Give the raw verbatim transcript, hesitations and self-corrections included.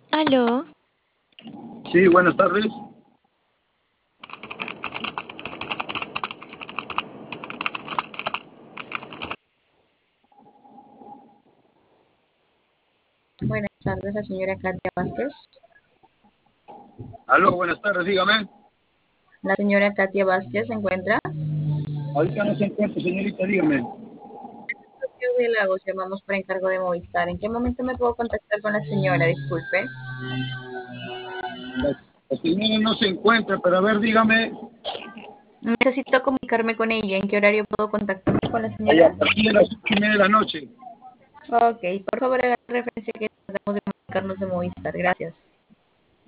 Aló, Sí, buenas tardes. Buenas tardes, la señora Katia Vázquez. Aló, buenas tardes, dígame. La señora Katia Vázquez se encuentra. Ahorita no se encuentra, señorita, dígame. De Lagos, llamamos por encargo de Movistar. ¿En qué momento me puedo contactar con la señora? Disculpe. La, la señora no se encuentra, pero a ver, dígame. Necesito comunicarme con ella. ¿En qué horario puedo contactarme con la Allá, señora? a partir de las ocho y media de la noche. Ok, por favor, haga referencia que tratamos de comunicarnos de Movistar. Gracias.